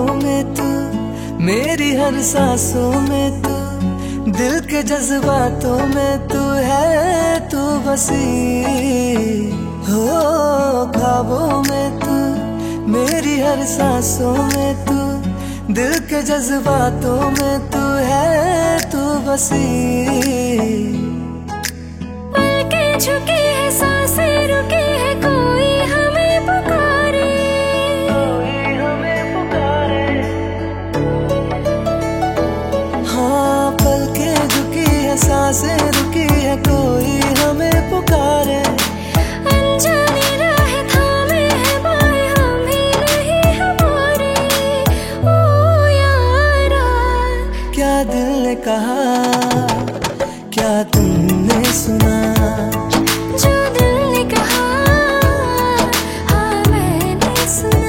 ख्वाबों में तू, मेरी हर सांसों में तू, दिल के जज्बातों में तू है, तू बसी हो ख्वाबों में तू, मेरी हर सांसों में तू, दिल के जज्बातों में तू है, तू बसी। पलकें झुकी है, सांसें रुकी है, कोई हमें पुकारे, कोई हमें पुकारे। हाँ पलकें झुकी है, सांसें रुकी है, कोई हमें पुकारे। अनजानी राहें थामे है बाएं, हम ही नहीं हमारे। ओ यारा, क्या दिल ने कहा, क्या तुमने सुना, जो दिल ने कहा हाँ मैंने सुना।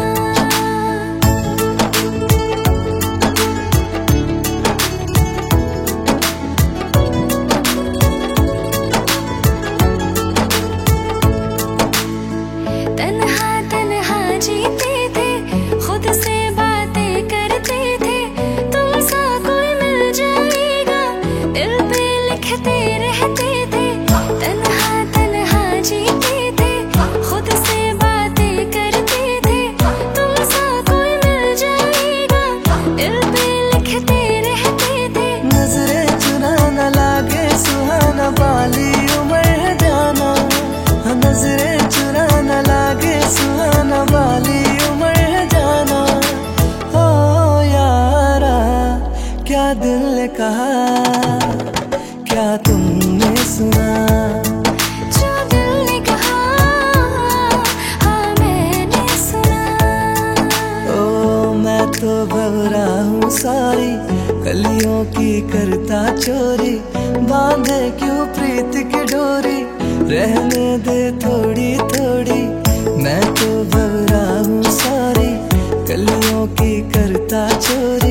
तन्हा तन्हा जीते थे, खुद से बातें करते थे, तुमसा कोई मिल जाएगा, दिल पे लिखते रहते थे। तन्हा तन्हा जीते थे, खुद से बातें करते थे, तुमसा कोई मिल जाएगा, दिल पे लिखते रहते थे। नजरें चुरा न लागे सुहाना, बाली उम्र है जाना। हाँ नजरें चुरा न लागे सुहाना, बाली उम्र है जाना। ओ यारा, क्या दिल ने कहा, क्या तुमने सुना, जो दिल ने कहा हाँ मैंने सुना। ओ मैं तो भवरा हूँ सारी, कलियों की करता चोरी, बांधे क्यों प्रीत की डोरी, रहने दे थोड़ी थोड़ी। मैं तो भवरा हूँ सारी, कलियों की करता चोरी,